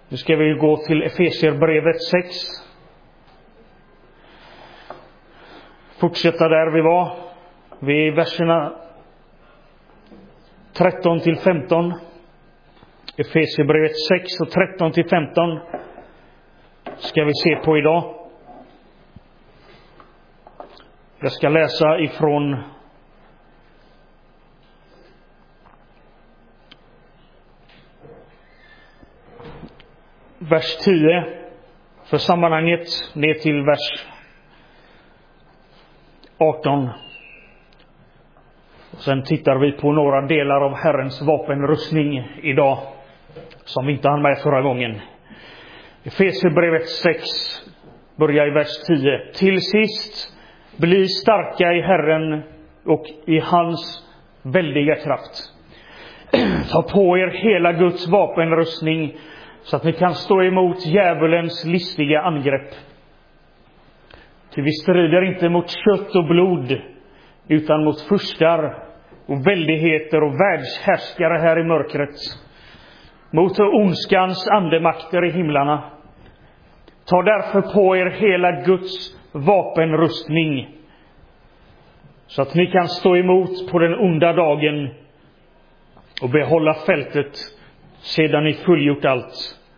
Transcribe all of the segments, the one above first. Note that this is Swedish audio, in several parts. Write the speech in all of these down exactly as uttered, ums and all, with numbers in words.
Nu ska vi gå till Efesierbrevet sex. Fortsätta där vi var. Vi är i verserna tretton till femton. Efesierbrevet sex och tretton till femton ska vi se på idag. Jag ska läsa ifrån vers tio för sammanhanget ner till vers arton. Och sen tittar vi på några delar av Herrens vapenrustning idag som vi inte hann med förra gången. Efesierbrevet sex börjar i vers tio. Till sist, bli starka i Herren och i hans väldiga kraft. Ta på er hela Guds vapenrustning så att ni kan stå emot djävulens listiga angrepp. Ty vi strider inte mot kött och blod, utan mot furstar och väldigheter och världshärskare här i mörkret, mot ondskans andemakter i himlarna. Ta därför på er hela Guds vapenrustning så att ni kan stå emot på den onda dagen och behålla fältet sedan ni fullgjort allt.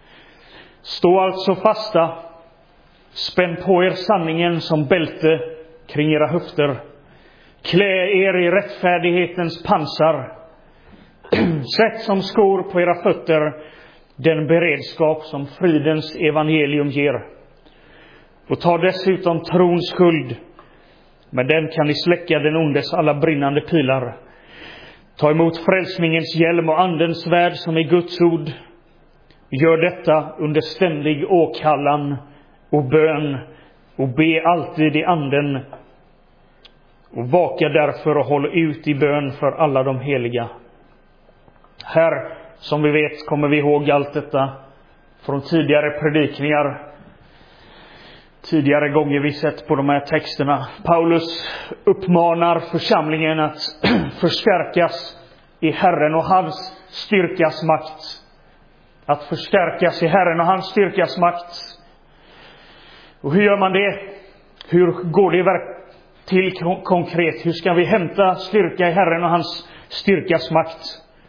Stå alltså fasta, spänn på er sanningen som bälte kring era höfter. Klä er i rättfärdighetens pansar. Sätt som skor på era fötter den beredskap som fridens evangelium ger. Och ta dessutom trons sköld. Med den kan ni släcka den ondes alla brinnande pilar. Ta emot frälsningens hjälm och andens svärd som är Guds ord. Gör detta under ständig åkallan och bön och be alltid i anden. Och vaka därför och håll ut i bön för alla de heliga. Här, som vi vet, kommer vi ihåg allt detta från tidigare predikningar. Tidigare gånger vi sett på de här texterna. Paulus uppmanar församlingen att förstärkas i Herren och hans styrkas makt. Att förstärkas i Herren och hans styrkas makt. Och hur gör man det? Hur går det till konkret? Hur ska vi hämta styrka i Herren och hans styrkas makt?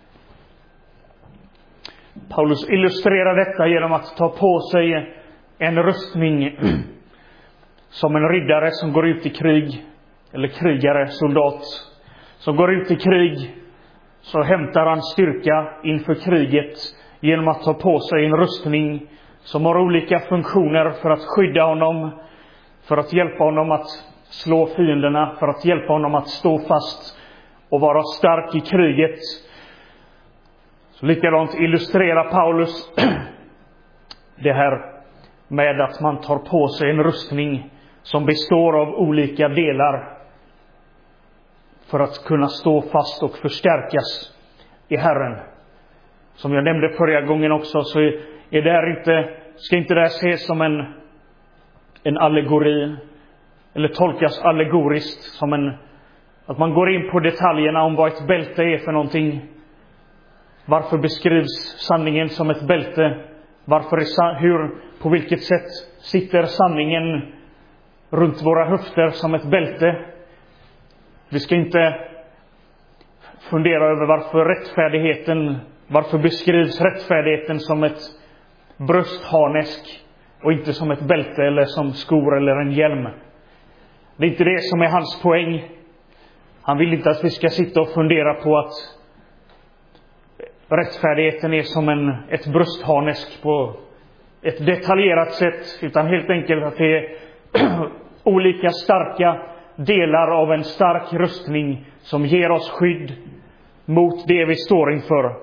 Paulus illustrerar detta genom att ta på sig en rustning som en riddare som går ut i krig, eller krigare, soldat som går ut i krig. Så hämtar han styrka inför kriget genom att ta på sig en rustning som har olika funktioner för att skydda honom, för att hjälpa honom att slå fienderna, för att hjälpa honom att stå fast och vara stark i kriget. Så likadant illustrerar Paulus det här med att man tar på sig en rustning som består av olika delar för att kunna stå fast och förstärkas i Herren. Som jag nämnde förra gången också, så är det här inte, ska inte det här ses som en, en allegori eller tolkas allegoriskt som en, att man går in på detaljerna om vad ett bälte är för någonting. Varför beskrivs sanningen som ett bälte? Varför är, hur, på vilket sätt sitter sanningen runt våra höfter som ett bälte? Vi ska inte fundera över varför rättfärdigheten, varför beskrivs rättfärdigheten som ett bröstharnesk och inte som ett bälte eller som skor eller en hjälm. Det är inte det som är hans poäng. Han vill inte att vi ska sitta och fundera på att rättfärdigheten är som en, ett bröstharnesk på ett detaljerat sätt, utan helt enkelt att det är olika starka delar av en stark rustning som ger oss skydd mot det vi står inför.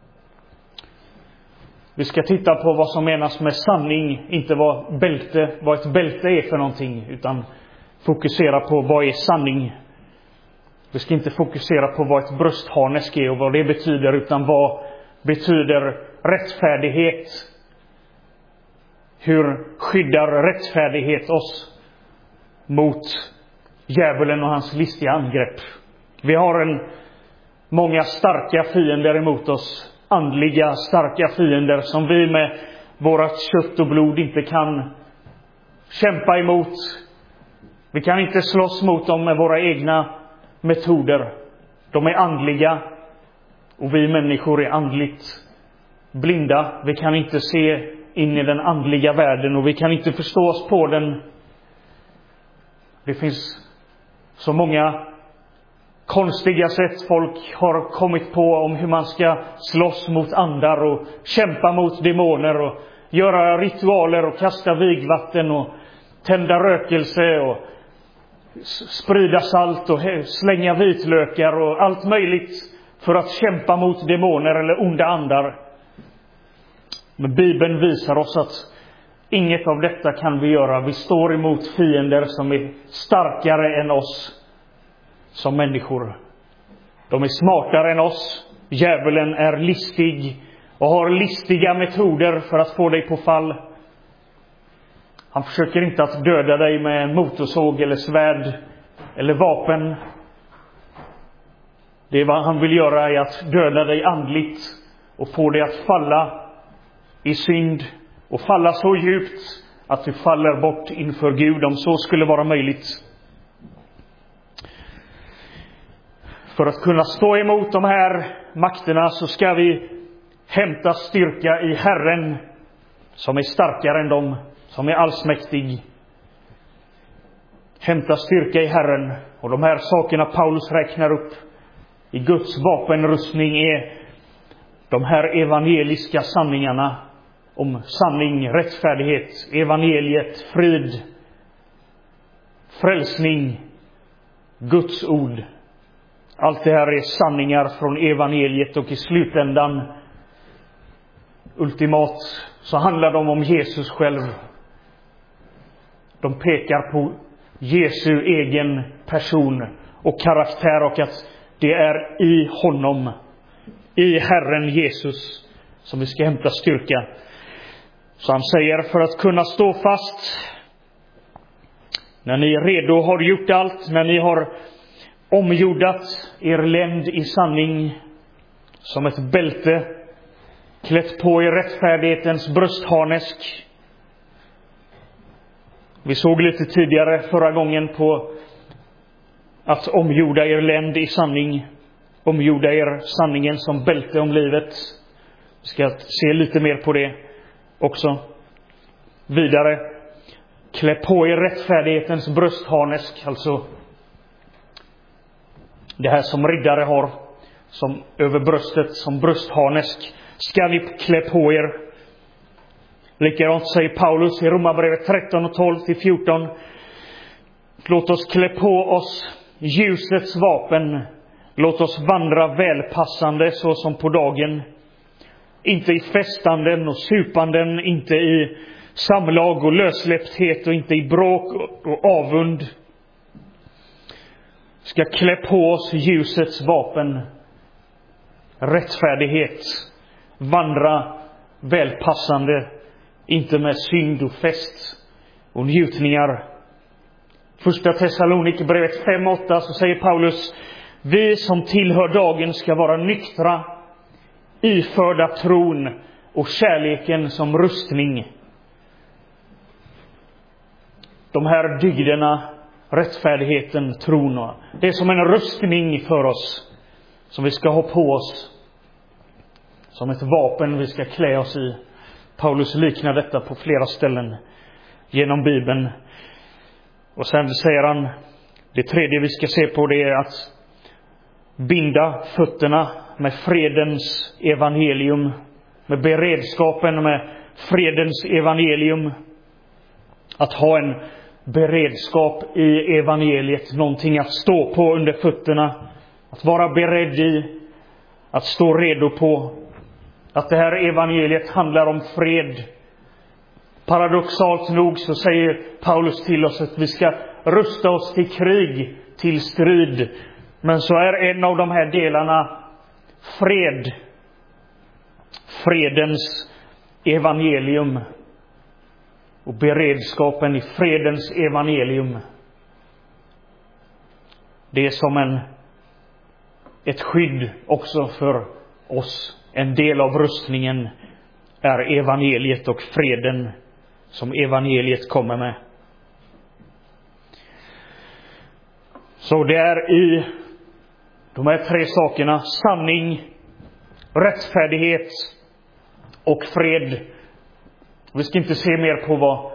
Vi ska titta på vad som menas med sanning, inte vad bälte, vad ett bälte är för någonting, utan fokusera på vad är sanning. Vi ska inte fokusera på vad ett bröstharnesk är och vad det betyder, utan vad betyder rättfärdighet? Hur skyddar rättfärdighet oss mot djävulen och hans listiga angrepp? Vi har en många starka fiender emot oss. Andliga starka fiender som vi med vårat kött och blod inte kan kämpa emot. Vi kan inte slåss mot dem med våra egna metoder. De är andliga och vi människor är andligt blinda. Vi kan inte se in i den andliga världen och vi kan inte förstå oss på den. Det finns så många konstiga sätt folk har kommit på om hur man ska slåss mot andar och kämpa mot demoner och göra ritualer och kasta vigvatten och tända rökelse och sprida salt och slänga vitlökar och allt möjligt för att kämpa mot demoner eller onda andar. Men Bibeln visar oss att inget av detta kan vi göra. Vi står emot fiender som är starkare än oss som människor. De är smartare än oss. Djävulen är listig och har listiga metoder för att få dig på fall. Han försöker inte att döda dig med en motorsåg eller svärd eller vapen. Det är vad han vill göra är att döda dig andligt och få dig att falla i synd och falla så djupt att du faller bort inför Gud, om så skulle vara möjligt. För att kunna stå emot de här makterna så ska vi hämta styrka i Herren som är starkare än dem, som är allsmäktig. Hämta styrka i Herren. Och de här sakerna Paulus räknar upp i Guds vapenrustning är de här evangeliska sanningarna om sanning, rättfärdighet, evangeliet, frid, frälsning, Guds ord. Allt det här är sanningar från evangeliet och i slutändan, ultimat, så handlar de om Jesus själv. De pekar på Jesu egen person och karaktär och att det är i honom, i Herren Jesus, som vi ska hämta styrka. Så han säger, för att kunna stå fast, när ni är redo har gjort allt, när ni har omgjordat er länd i sanning som ett bälte, klätt på er rättfärdighetens bröstharnesk. Vi såg lite tidigare förra gången på att omgjorda er länd i sanning, omgjorda er sanningen som bälte om livet. Vi ska se lite mer på det också. Vidare, klä på er rättfärdighetens bröstharnesk, alltså det här som riddare har som över bröstet som bröstharnesk, ska ni klä på er. Likadant säger Paulus i Romarbrevet tretton och tolv till fjorton. Låt oss klä på oss ljusets vapen. Låt oss vandra välpassande så som på dagen. Inte i festanden och supanden, inte i samlag och lössläppthet och inte i bråk och avund. Ska klä på oss ljusets vapen. Rättfärdighet. Vandra välpassande. Inte med synd och fest och njutningar. Första Thessalonikerbrevet fem åtta så säger Paulus: vi som tillhör dagen ska vara nyktra, iförda tron och kärleken som rustning. De här dygderna, rättfärdigheten, tron, det är som en rustning för oss som vi ska ha på oss. Som ett vapen vi ska klä oss i. Paulus liknar detta på flera ställen genom Bibeln. Och sen säger han, det tredje vi ska se på, det är att binda fötterna med fredens evangelium, med beredskapen med fredens evangelium. Att ha en beredskap i evangeliet, någonting att stå på under fötterna, att vara beredd i, att stå redo på. Att det här evangeliet handlar om fred. Paradoxalt nog så säger Paulus till oss att vi ska rusta oss till krig, till strid. Men så är en av de här delarna fred. Fredens evangelium. Och beredskapen i fredens evangelium. Det är som en, ett skydd också för oss. En del av rustningen. är evangeliet och freden som evangeliet kommer med. Så det är i de här tre sakerna: sanning, rättfärdighet och fred. Vi ska inte se mer på vad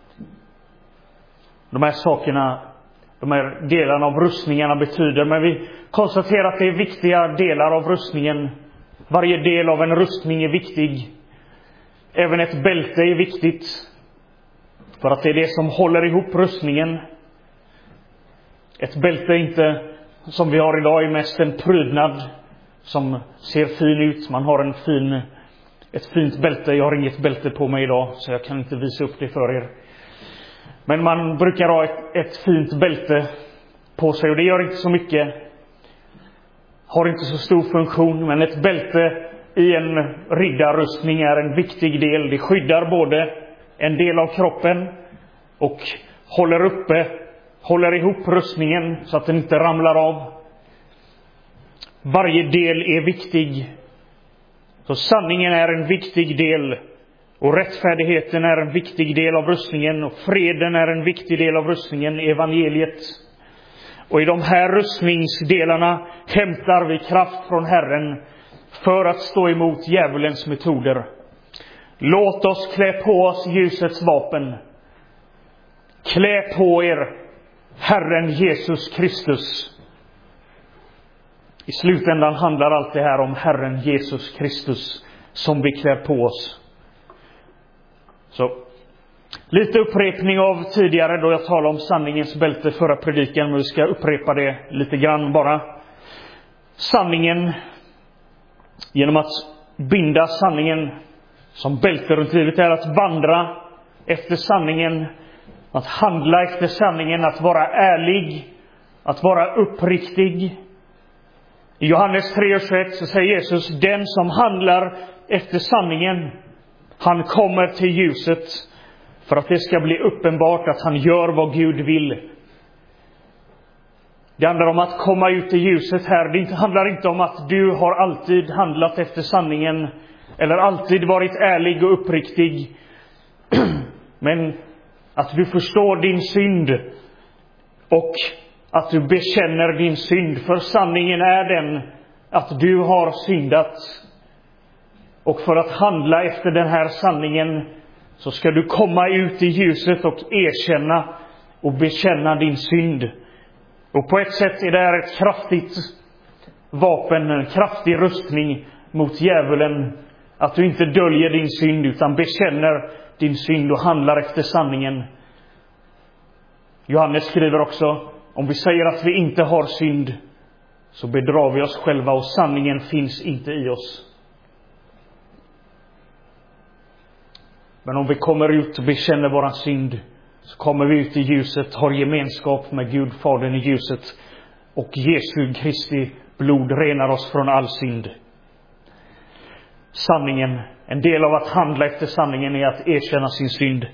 de här sakerna, de här delarna av rustningarna betyder, men vi konstaterar att det är viktiga delar av rustningen. Varje del av en rustning är viktig. Även ett bälte är viktigt, för att det är det som håller ihop rustningen. Ett bälte är inte, som vi har idag, är mest en prydnad som ser fin ut. Man har en fin, ett fint bälte. Jag har inget bälte på mig idag, så jag kan inte visa upp det för er. Men man brukar ha ett, ett fint bälte på sig, och det gör inte så mycket. Har inte så stor funktion, men ett bälte i en riddarrustning är en viktig del. Det skyddar både en del av kroppen och håller uppe, håller ihop rustningen så att den inte ramlar av. Varje del är viktig. Så sanningen är en viktig del, och rättfärdigheten är en viktig del av rustningen, och freden är en viktig del av rustningen, evangeliet. Och i de här rustningsdelarna hämtar vi kraft från Herren för att stå emot djävulens metoder. Låt oss klä på oss ljusets vapen. Klä på er Herren Jesus Kristus. I slutändan handlar allt det här om Herren Jesus Kristus som vi klär på oss. Så lite upprepning av tidigare då jag talade om sanningens bälte förra predikan, men vi ska upprepa det lite grann bara. Sanningen, genom att binda sanningen som bälte runt livet, är att vandra efter sanningen, att handla efter sanningen, att vara ärlig, att vara uppriktig. I Johannes tre och tjugoett så säger Jesus: den som handlar efter sanningen, han kommer till ljuset, för att det ska bli uppenbart att han gör vad Gud vill. Det handlar om att komma ut i ljuset här. Det handlar inte om att du har alltid handlat efter sanningen eller alltid varit ärlig och uppriktig. Men att du förstår din synd och att du bekänner din synd. För sanningen är den att du har syndat. Och för att handla efter den här sanningen så ska du komma ut i ljuset och erkänna och bekänna din synd. Och på ett sätt är det här ett kraftigt vapen, en kraftig rustning mot djävulen. Att du inte döljer din synd utan bekänner din synd och handlar efter sanningen. Johannes skriver också: om vi säger att vi inte har synd, så bedrar vi oss själva och sanningen finns inte i oss. Men om vi kommer ut och bekänner våran synd, så kommer vi ut i ljuset, har gemenskap med Gud Fadern i ljuset, och Jesu Kristi blod renar oss från all synd. Sanningen, en del av att handla efter sanningen är att erkänna sin synd.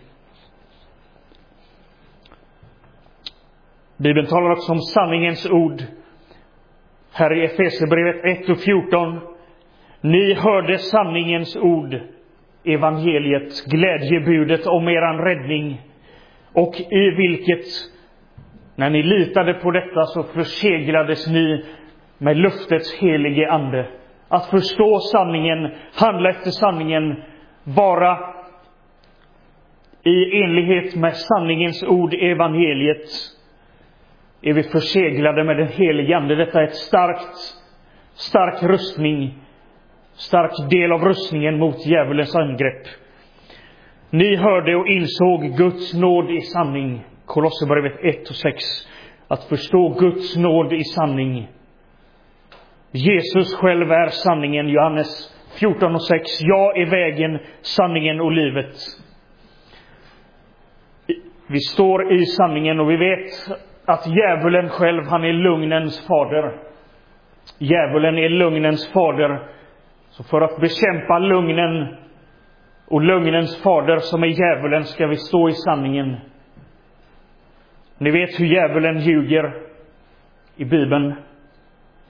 Bibeln talar också om sanningens ord. Här i Efesierbrevet ett och fjorton. Ni hörde sanningens ord, evangeliet, glädjebudet om eran räddning, och i vilket, när ni litade på detta, så förseglades ni med luftets helige ande. Att förstå sanningen, handla efter sanningen, vara i enlighet med sanningens ord, evangeliet, är vi förseglade med den helige ande. Detta är ett starkt, stark rustning, stark del av rustningen mot djävulens angrepp. Ni hörde och insåg Guds nåd i sanning. Kolosserbrevet ett och sex. Att förstå Guds nåd i sanning. Jesus själv är sanningen. Johannes fjorton och sex. Jag är vägen, sanningen och livet. Vi står i sanningen, och vi vet att djävulen själv, han är lugnens fader. Djävulen är lugnens fader. Så för att bekämpa lugnen och lugnens fader som är djävulen, ska vi stå i sanningen. Ni vet hur djävulen ljuger i Bibeln.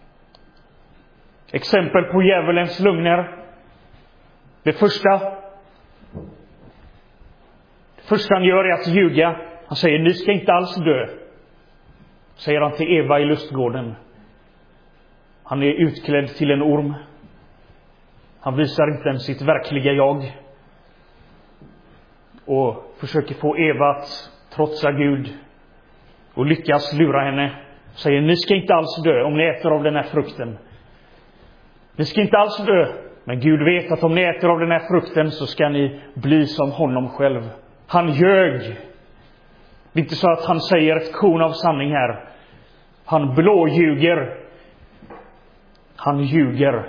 Exempel på djävulens lugner. Det första Det första han gör är att ljuga. Han säger, ni ska inte alls dö. Säger han till Eva i lustgården. Han är utklädd till en orm. Han visar inte ens sitt verkliga jag. Och försöker få Eva att trotsa Gud. Och lyckas lura henne. Säger, ni ska inte alls dö om ni äter av den här frukten. Ni ska inte alls dö. Men Gud vet att om ni äter av den här frukten så ska ni bli som honom själv. Han ljög. Det är inte så att han säger ett korn av sanning här. Han blåljuger. Han ljuger.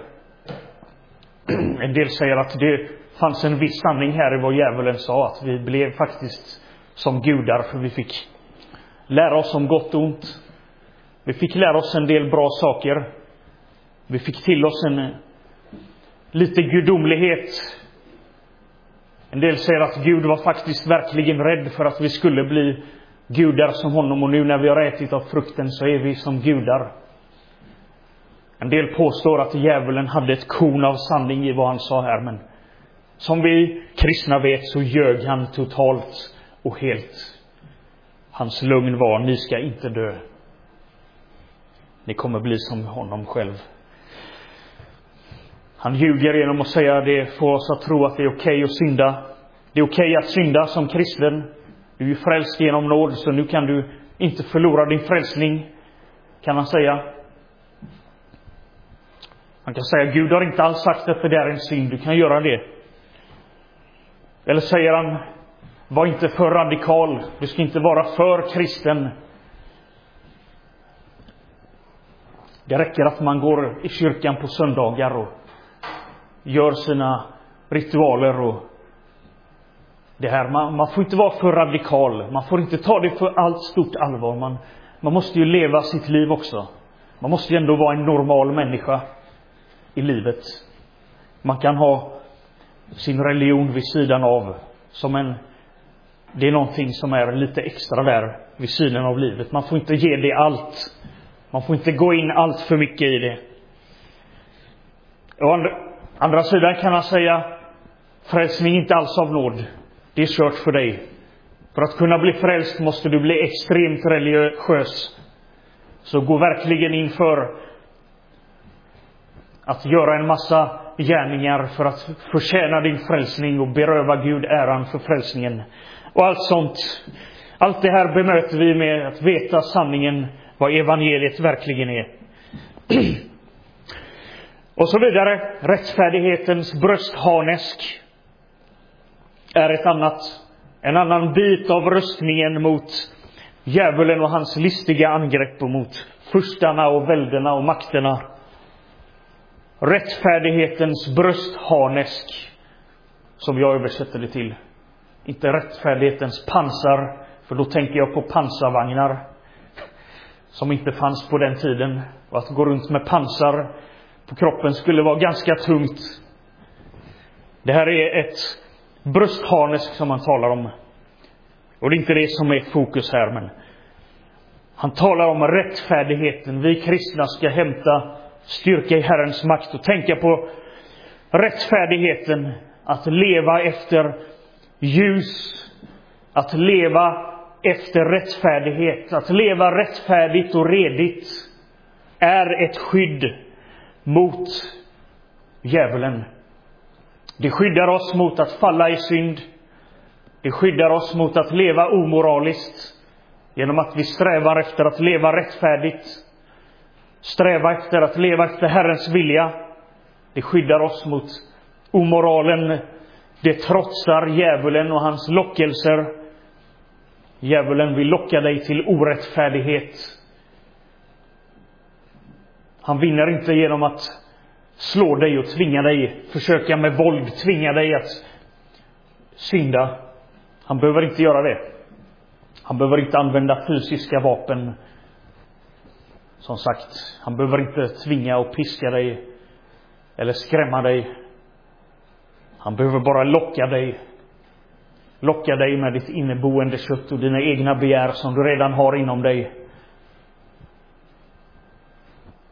En del säger att det fanns en viss sanning här i vad djävulen sa. Att vi blev faktiskt som gudar för vi fick lära oss om gott och ont. Vi fick lära oss en del bra saker. Vi fick till oss en lite gudomlighet. En del säger att Gud var faktiskt verkligen rädd för att vi skulle bli gudar som honom. Och nu när vi har ätit av frukten så är vi som gudar. En del påstår att djävulen hade ett korn av sanning i vad han sa här. Men som vi kristna vet så ljög han totalt och helt. Hans lögn var, ni ska inte dö. Ni kommer bli som honom själv. Han ljuger genom att säga det får oss att tro att det är okej okay att synda. Det är okej okay att synda som kristen. Du är ju frälst genom nåd så nu kan du inte förlora din frälsning. Kan han säga. Han kan säga Gud har inte alls sagt att det där är en synd. Du kan göra det. Eller säger han var inte för radikal. Du ska inte vara för kristen. Det räcker att man går i kyrkan på söndagar och gör sina ritualer och det här. Man, man får inte vara för radikal. Man får inte ta det för allt stort allvar. Man, man måste ju leva sitt liv också. Man måste ju ändå vara en normal människa i livet. Man kan ha sin religion vid sidan av. Som en, det är någonting som är lite extra där vid sidan av livet. Man får inte ge det allt. Man får inte gå in allt för mycket i det. Å andra, andra sidan kan han säga frälsning inte alls av nåd. Det är kört för dig. För att kunna bli frälst måste du bli extremt religiös. Så gå verkligen in för att göra en massa gärningar för att förtjäna din frälsning och beröva Gud äran för frälsningen. Och allt sånt. Allt det här bemöter vi med att veta sanningen vad evangeliet verkligen är. Och så vidare. Rättfärdighetens bröstharnesk är ett annat, en annan bit av rustningen mot djävulen och hans listiga angrepp och mot furstarna och välderna och makterna. Rättfärdighetens bröstharnesk, som jag översätter det till. Inte rättfärdighetens pansar, för då tänker jag på pansarvagnar som inte fanns på den tiden. Och att gå runt med pansar på kroppen skulle vara ganska tungt. Det här är ett bröstharnesk som man talar om. Och det är inte det som är fokus här, men han talar om rättfärdigheten. Vi kristna ska hämta styrka i Herrens makt och tänka på rättfärdigheten. Att leva efter ljus. Att leva efter rättfärdighet. Att leva rättfärdigt och redigt är ett skydd mot djävulen. Det skyddar oss mot att falla i synd. Det skyddar oss mot att leva omoraliskt. Genom att vi strävar efter att leva rättfärdigt. Sträva efter att leva efter Herrens vilja. Det skyddar oss mot omoralen. Det trotsar djävulen och hans lockelser. Djävulen vill locka dig till orättfärdighet. Han vinner inte genom att slå dig och tvinga dig, försöka med våld tvinga dig att synda. Han behöver inte göra det. Han behöver inte använda fysiska vapen. Som sagt, han behöver inte tvinga och piska dig eller skrämma dig. Han behöver bara locka dig. Locka dig med ditt inneboende kött och dina egna begär som du redan har inom dig.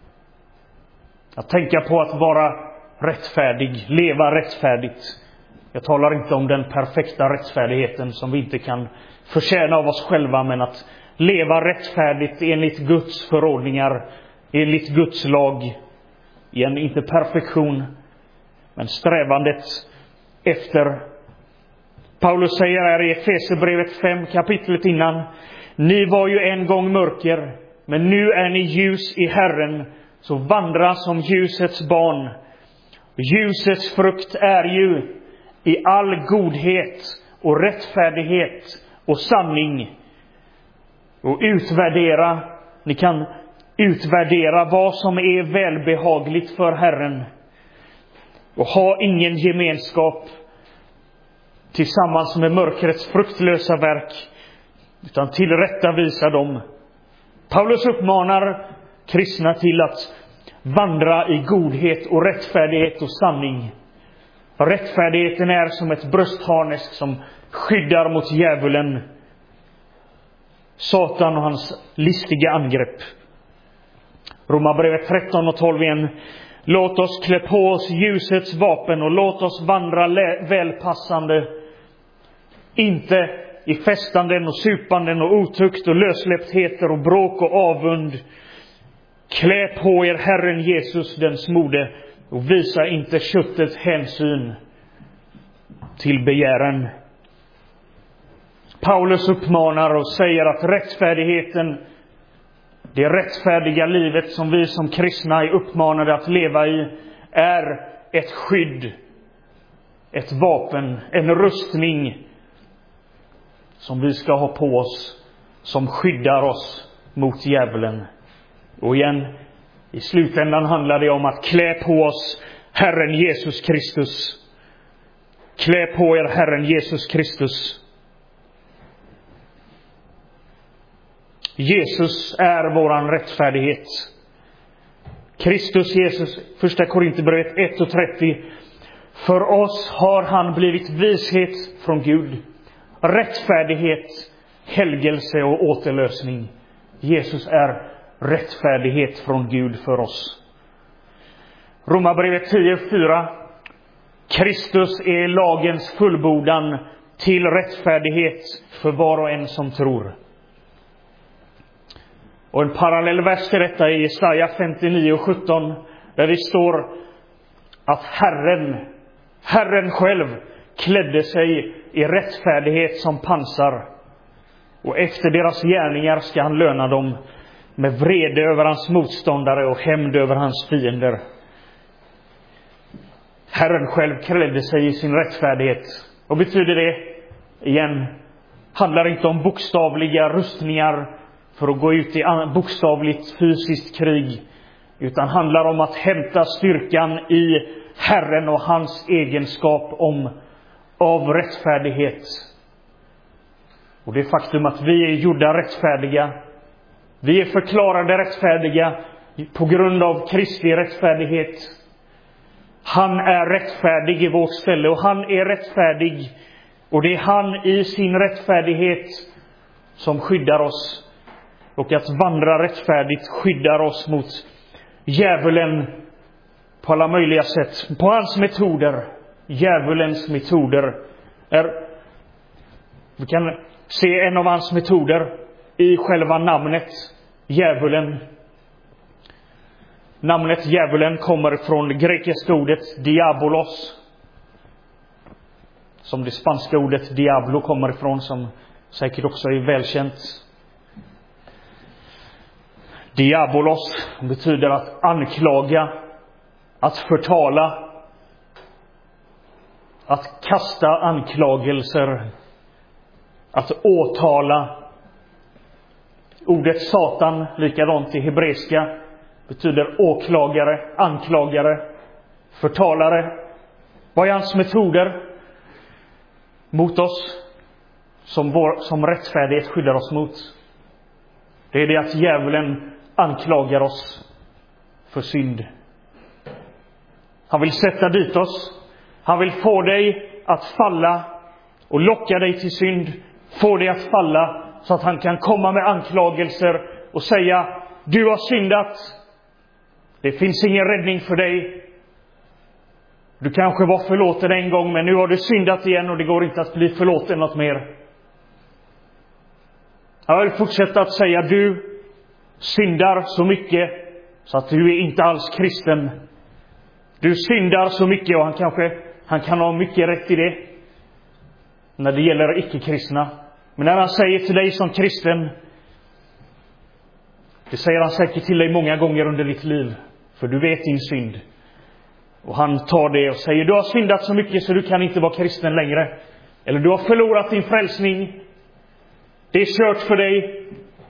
Att tänka på att vara rättfärdig, leva rättfärdigt. Jag talar inte om den perfekta rättfärdigheten som vi inte kan förtjäna av oss själva, men att leva rättfärdigt enligt Guds förordningar, enligt Guds lag, i en inte perfektion, men strävandet efter. Paulus säger här i Efesierbrevet fem, kapitlet innan: ni var ju en gång mörker, men nu är ni ljus i Herren, så vandra som ljusets barn. Ljusets frukt är ju i all godhet och rättfärdighet och sanning. Och utvärdera, ni kan utvärdera vad som är välbehagligt för Herren. Och ha ingen gemenskap tillsammans med mörkrets fruktlösa verk, utan tillrättavisa dem. Paulus uppmanar kristna till att vandra i godhet och rättfärdighet och sanning. Rättfärdigheten är som ett bröstharnesk som skyddar mot djävulen, Satan och hans listiga angrepp. Romarbrevet tretton och tolv igen: låt oss klä på oss ljusets vapen och låt oss vandra välpassande, inte i festanden och supanden och otukt och lössläpptheter och bråk och avund. Klä på er Herren Jesus den smorde och visa inte köttets hänsyn till begären. Paulus uppmanar och säger att rättfärdigheten, det rättfärdiga livet som vi som kristna är uppmanade att leva i, är ett skydd, ett vapen, en rustning som vi ska ha på oss, som skyddar oss mot djävulen. Och igen, i slutändan handlar det om att klä på oss Herren Jesus Kristus. Klä på er Herren Jesus Kristus. Jesus är våran rättfärdighet. Kristus Jesus, första Korinthierbrevet ett och trettio. För oss har han blivit vishet från Gud, rättfärdighet, helgelse och återlösning. Jesus är rättfärdighet från Gud för oss. Romarbrevet tio fyra. Kristus är lagens fullbordan till rättfärdighet för var och en som tror. Och en parallell vers till detta är Jesaja femtionio och sjutton, där det står att Herren, Herren själv klädde sig i rättfärdighet som pansar, och efter deras gärningar ska han löna dem med vrede över hans motståndare och hämnd över hans fiender. Herren själv klädde sig i sin rättfärdighet. Vad betyder det? Igen, handlar inte om bokstavliga rustningar för att gå ut i bokstavligt fysiskt krig, utan handlar om att hämta styrkan i Herren och hans egenskap om av rättfärdighet. Och det faktum att vi är gjorda rättfärdiga, vi är förklarade rättfärdiga på grund av Kristi rättfärdighet. Han är rättfärdig i vårt ställe, och han är rättfärdig, och det är han i sin rättfärdighet som skyddar oss. Och att vandra rättfärdigt skyddar oss mot djävulen på alla möjliga sätt. På hans metoder, djävulens metoder, är, vi kan se en av hans metoder i själva namnet djävulen. Namnet djävulen kommer från det grekiska ordet diabolos, som det spanska ordet diablo kommer ifrån, som säkert också är välkänt. Diabolos betyder att anklaga, att förtala, att kasta anklagelser, att åtala. Ordet Satan, likadant i hebreiska, betyder åklagare, anklagare, förtalare. Vad är hans metoder mot oss som, vår, som rättfärdighet skyddar oss mot? Det är det att djävulen anklagar oss för synd. Han vill sätta dit oss. Han vill få dig att falla och locka dig till synd. Få dig att falla så att han kan komma med anklagelser och säga: du har syndat. Det finns ingen räddning för dig. Du kanske var förlåten en gång, men nu har du syndat igen och det går inte att bli förlåten något mer. Jag vill fortsätta att säga, du syndar så mycket så att du är inte alls kristen. Du syndar så mycket, och han kanske han kan ha mycket rätt i det när det gäller icke-kristna. Men när han säger till dig som kristen, det säger han säkert till dig många gånger under ditt liv, för du vet din synd. Och han tar det och säger, du har syndat så mycket så du kan inte vara kristen längre. Eller du har förlorat din frälsning. Det är kört för dig.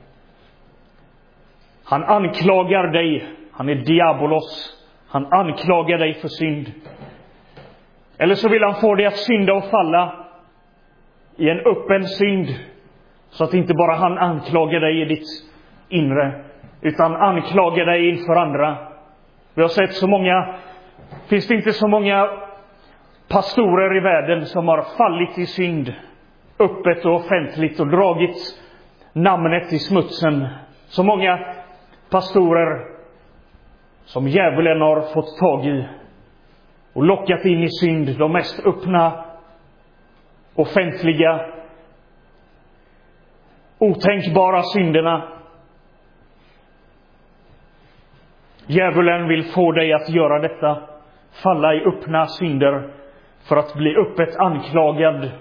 Han anklagar dig. Han är diabolos. Han anklagar dig för synd. Eller så vill han få dig att synda och falla i en öppen synd, så att inte bara han anklagar dig i ditt inre, utan anklagar dig inför andra. Vi har sett så många, finns det inte så många pastorer i världen som har fallit i synd öppet och offentligt och dragit namnet i smutsen. Så många pastorer som djävulen har fått tag i och lockat in i synd, de mest öppna, offentliga, otänkbara synderna. Djävulen vill få dig att göra detta, falla i öppna synder, för att bli öppet anklagad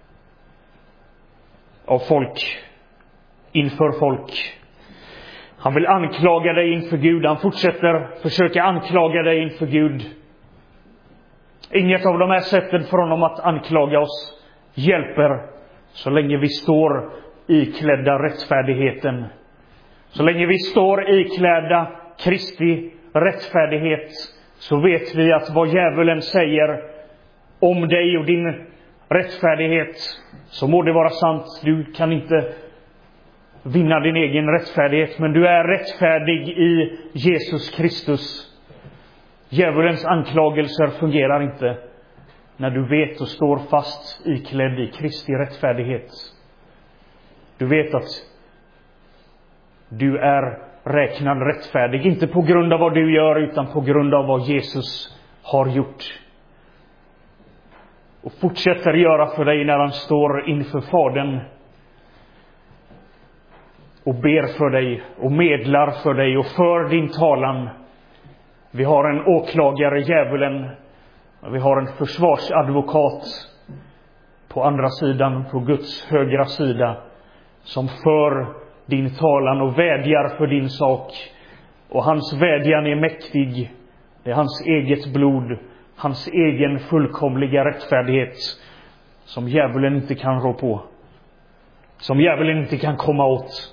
av folk, inför folk. Han vill anklaga dig inför Gud. Han fortsätter försöka anklaga dig inför Gud. Inget av de här sätten för honom att anklaga oss hjälper så länge vi står iklädda rättfärdigheten. Så länge vi står iklädda Kristi rättfärdighet, så vet vi att vad djävulen säger om dig och din rättfärdighet, så må det vara sant. Du kan inte vinna din egen rättfärdighet, men du är rättfärdig i Jesus Kristus. Djävulens anklagelser fungerar inte när du vet och står fast iklädd i Kristi rättfärdighet. Du vet att du är räknad rättfärdig, inte på grund av vad du gör, utan på grund av vad Jesus har gjort och fortsätter göra för dig när han står inför Fadern och ber för dig och medlar för dig och för din talan. Vi har en åklagare, djävulen, och vi har en försvarsadvokat på andra sidan, på Guds högra sida, som för din talan och vädjar för din sak. Och hans vädjan är mäktig. Det är hans eget blod, hans egen fullkomliga rättfärdighet, som djävulen inte kan rå på, som djävulen inte kan komma åt.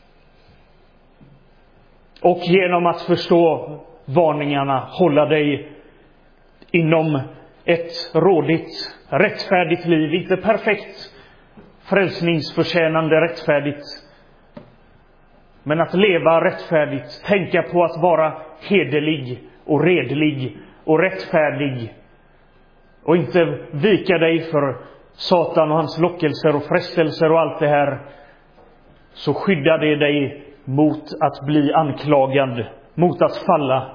Och genom att förstå varningarna, hålla dig inom ett rådigt, rättfärdigt liv. Inte perfekt, frälsningsförtjänande rättfärdigt, men att leva rättfärdigt. Tänka på att vara hederlig och redlig och rättfärdig, och inte vika dig för Satan och hans lockelser och frestelser och allt det här. Så skyddar det dig mot att bli anklagad, mot att falla,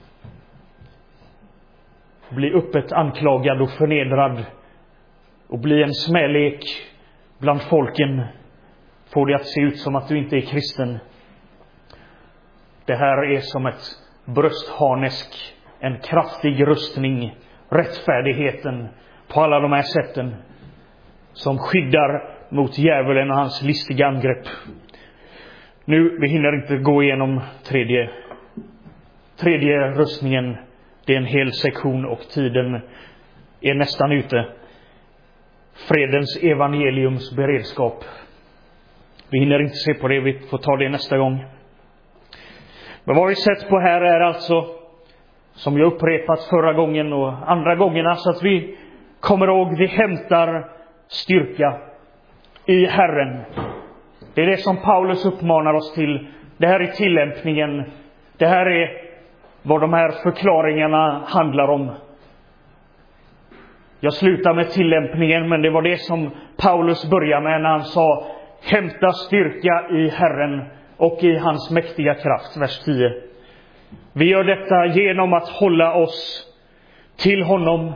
bli öppet anklagad och förnedrad och bli en smälek bland folken. Får det att se ut som att du inte är kristen. Det här är som ett bröstharnesk, en kraftig rustning, rättfärdigheten på alla de här sätten, som skyddar mot djävulen och hans listiga angrepp. Nu, vi hinner inte gå igenom tredje, tredje rustningen. Det är en hel sektion och tiden är nästan ute. Fredens evangeliums beredskap. Vi hinner inte se på det, vi får ta det nästa gång. Men vad vi sett på här är alltså, som jag upprepat förra gången och andra gångerna, så att vi kommer ihåg, vi hämtar styrka i Herren. Det är det som Paulus uppmanar oss till. Det här är tillämpningen. Det här är vad de här förklaringarna handlar om. Jag slutar med tillämpningen, men det var det som Paulus började med när han sa: hämta styrka i Herren och i hans mäktiga kraft. Vers tio. Vi gör detta genom att hålla oss till honom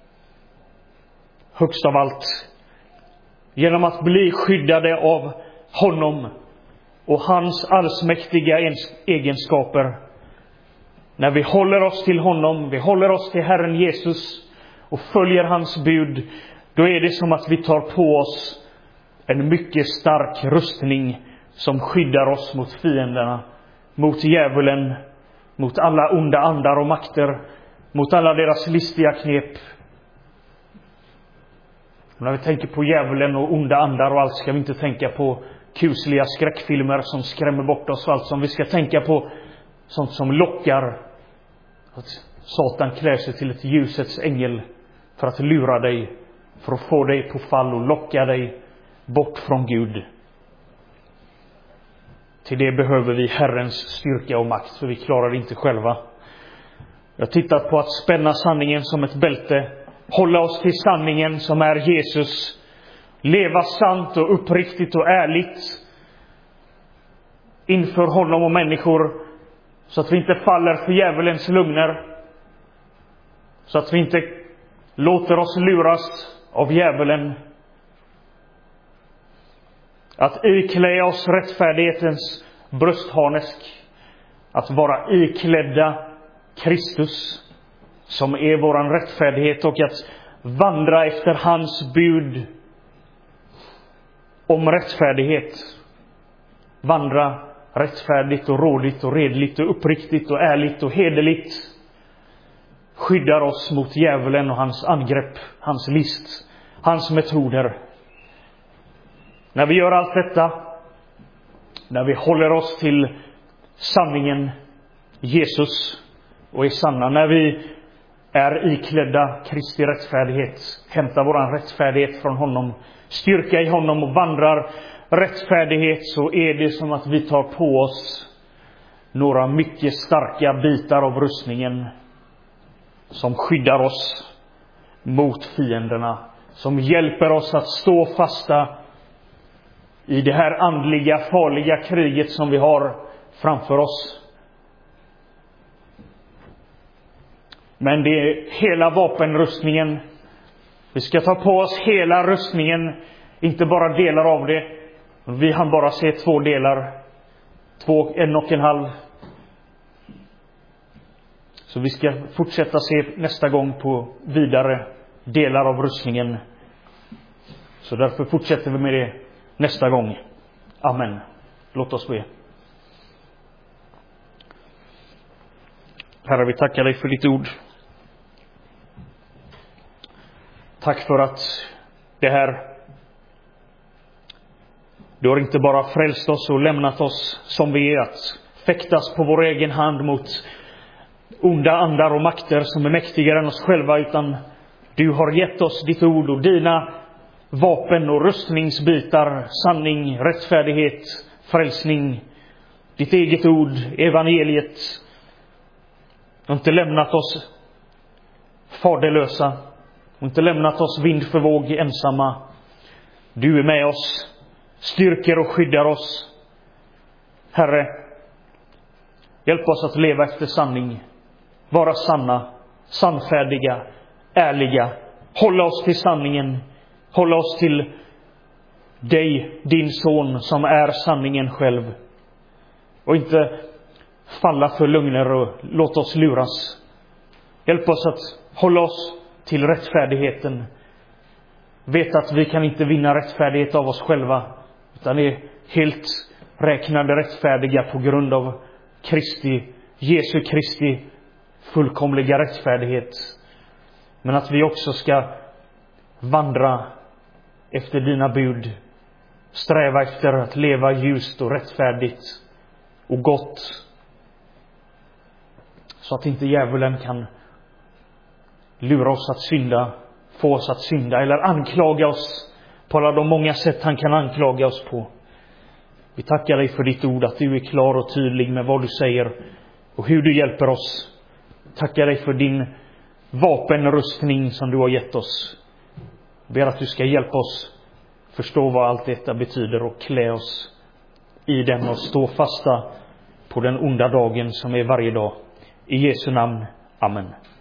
högst av allt. Genom att bli skyddade av honom och hans allsmäktiga egenskaper. När vi håller oss till honom, vi håller oss till Herren Jesus och följer hans bud, då är det som att vi tar på oss en mycket stark rustning som skyddar oss mot fienderna, mot djävulen, mot alla onda andar och makter, mot alla deras listiga knep. Och när vi tänker på djävulen och onda andar och allt, ska vi inte tänka på kusliga skräckfilmer som skrämmer bort oss och allt, som vi ska tänka på sånt som lockar. Att Satan klär sig till ett ljusets ängel för att lura dig, för att få dig på fall och locka dig bort från Gud. Till det behöver vi Herrens styrka och makt, för vi klarar det inte själva. Jag har tittat på att spänna sanningen som ett bälte, hålla oss till sanningen som är Jesus, leva sant och uppriktigt och ärligt inför honom och människor, så att vi inte faller för djävulens lögner, så att vi inte låter oss luras av djävulen. Att iklä oss rättfärdighetens bröstharnesk, att vara iklädda Kristus som är våran rättfärdighet, och att vandra efter hans bud om rättfärdighet. Vandra rättfärdigt och rådigt och redligt och uppriktigt och ärligt och hederligt. Skyddar oss mot djävulen och hans angrepp, hans list, hans metoder. När vi gör allt detta, när vi håller oss till sanningen, Jesus, och är sanna, när vi är iklädda Kristi rättfärdighet, hämtar våran rättfärdighet från honom, styrka i honom och vandrar rättfärdighet, så är det som att vi tar på oss några mycket starka bitar av rustningen som skyddar oss mot fienderna, som hjälper oss att stå fasta i det här andliga, farliga kriget som vi har framför oss. Men det är hela vapenrustningen. Vi ska ta på oss hela rustningen, inte bara delar av det. Vi hann bara se två delar, två, en och en halv. Så vi ska fortsätta se nästa gång på vidare delar av rustningen. Så därför fortsätter vi med det nästa gång. Amen. Låt oss be. Herre, vi tackar dig för ditt ord. Tack för att det här, du har inte bara frälst oss och lämnat oss som vi är, att fäktas på vår egen hand mot onda andar och makter som är mäktigare än oss själva, utan du har gett oss ditt ord och dina vapen och rustningsbitar, sanning, rättfärdighet, frälsning, ditt eget ord, evangeliet. Du har inte lämnat oss faderlösa, du har inte lämnat oss vind för våg ensamma. Du är med oss, styrker och skyddar oss. Herre, hjälp oss att leva efter sanning, vara sanna, sannfärdiga, ärliga, hålla oss till sanningen, hålla oss till dig, din son, som är sanningen själv, och inte falla för lögner och låta oss luras. Hjälp oss att hålla oss till rättfärdigheten. Vet att vi kan inte vinna rättfärdighet av oss själva, utan är helt räknade rättfärdiga på grund av Kristi, Jesu Kristi fullkomliga rättfärdighet. Men att vi också ska vandra efter dina bud, sträva efter att leva ljust och rättfärdigt och gott, så att inte djävulen kan lura oss att synda, få oss att synda eller anklaga oss på alla de många sätt han kan anklaga oss på. Vi tackar dig för ditt ord, att du är klar och tydlig med vad du säger och hur du hjälper oss. Tackar dig för din vapenrustning som du har gett oss. Ber att du ska hjälpa oss förstå vad allt detta betyder och klä oss i den och stå fasta på den onda dagen som är varje dag. I Jesu namn. Amen.